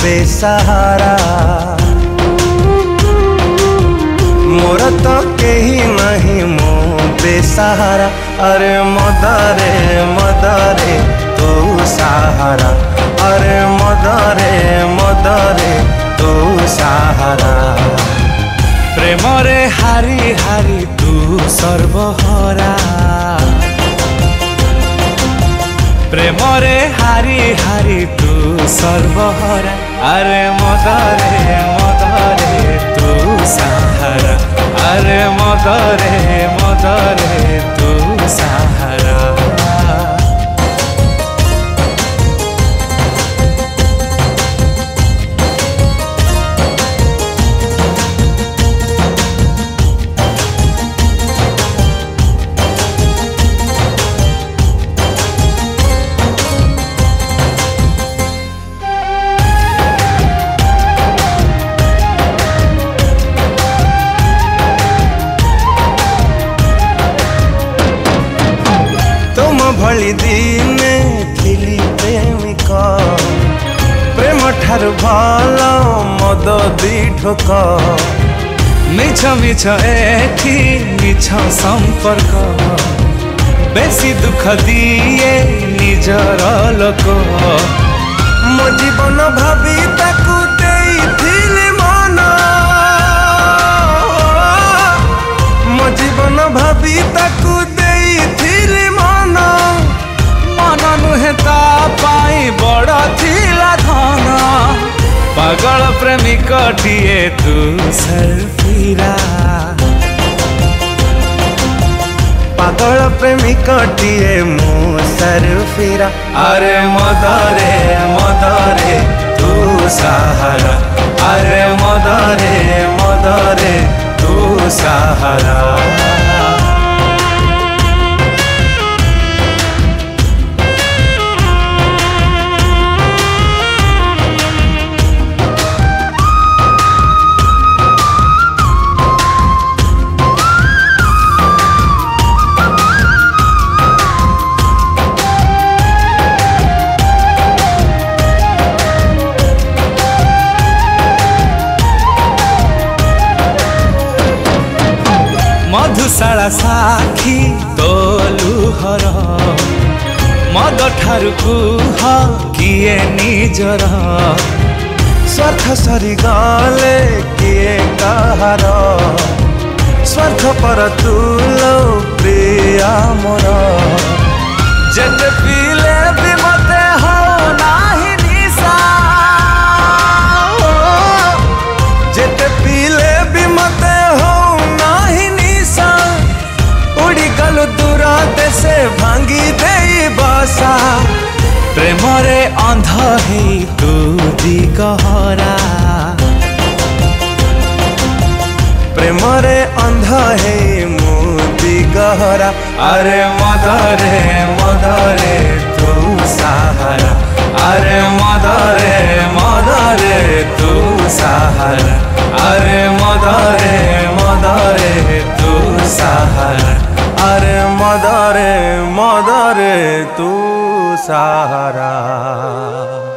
बेसहारा मोर तो कहीं नहीं मो बेसहारा। अरे मदरे मदरे तू सहारा, अरे मदरे मदरे तू सहारा। प्रेम रे हारी हारी तू सर्वहरा, प्रेम रे हारी हारी तू सर्वहरा। अरे मदरे मदरे तू सहारा, अरे मदरे मदरे तू सहारा। भली दिने थिली प्रेमिक, प्रेम ठार भल मद दी ठोक। मिछ मिछ एठी मिछ संपर्क, बेसी दुख दिए निजर लोक। मो जीवन भावी ताकू देइथिली मन, मो जीवन भावी ताकू देइथिली मन। मन नुहे ता पाई बड़ थिला धन, पागल प्रेमिक टीए तू सर्फिरा। पागल प्रेमिक टीए मु सर्फिरा। अरे मदरे मदरे तू सहारा, अरे मदरे मदरे तू सहारा। मधुशाला साखी तोलुहर, मद ठारु कुह किए निजर। स्वार्थ सरी गले किए कहार, स्वार्थ पर तुलो प्रिया मोर। जेते पीले भी मते हो नाही निशा, जेते पीले भी मते हो नाही निशा। उड़ी गल दूर देशे भांगी देई बसा, प्रेम रे अंध हे तू दिगहरा। प्रेम रे अंध हे मु दिगहरा। अरे मदरे मदरे तू सहारा, अरे मदरे मदरे तू सहारा। अरे मदरे मदरे तू सहारा, अरे मदरे मदरे तू सहारा।